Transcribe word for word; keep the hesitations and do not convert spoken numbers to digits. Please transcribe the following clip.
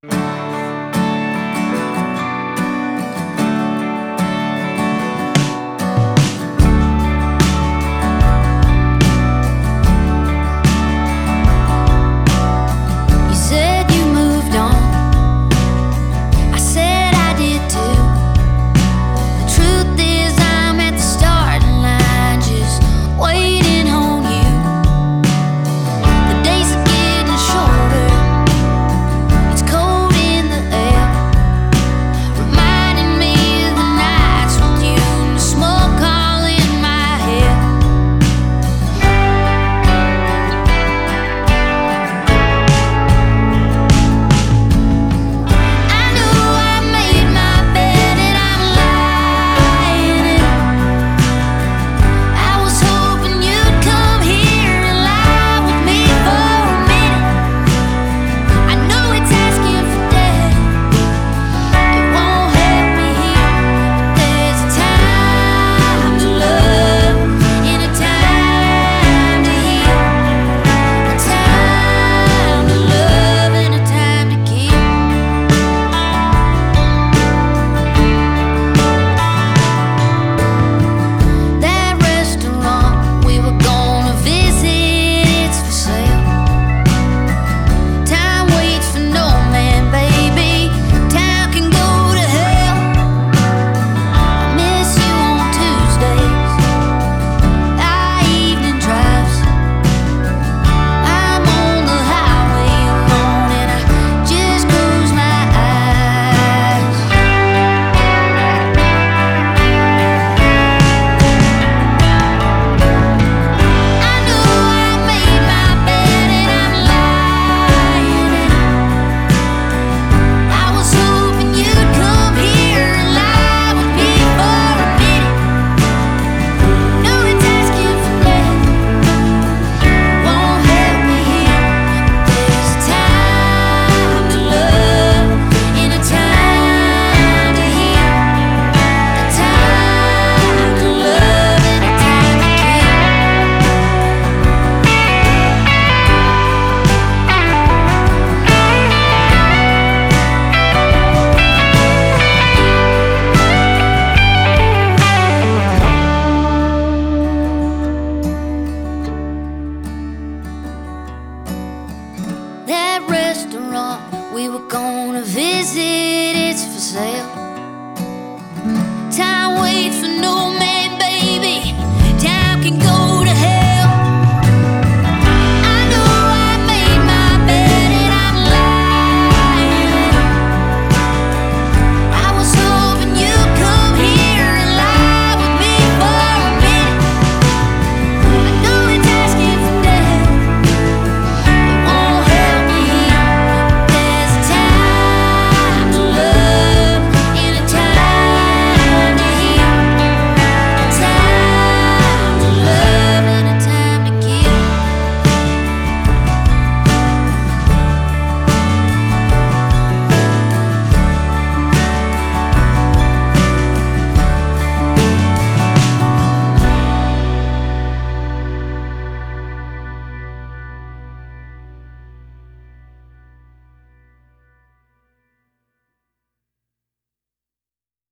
You said you moved on. I said I did too. The truth is I'm at the starting line, just waiting on you. The days are getting shorter. It's cold in the air, reminding me of the nights with you and the smoke all in my hair. I know I made my bed and I'm lying in it. I was hoping you'd come here and lie with me for a minute. I know it's asking for death, it won't help me here. There's a time to love and a time to heal, a time to love and a time to kill. That restaurant we were gonna visit, it's for sale. Time waits for no man, baby. Time can go to hell. I miss you on Tuesdays, our evening drives. I'm on the highway alone and I just close my eyes. I know I made my bed and I'm lying in it. I was hoping you'd come here and lie with me for a minute. No, it's asking for death, won't help me here. There's a time to love and a time to heal, a time to love and a time to kill. That restaurant we were gonna visit, it's for sale.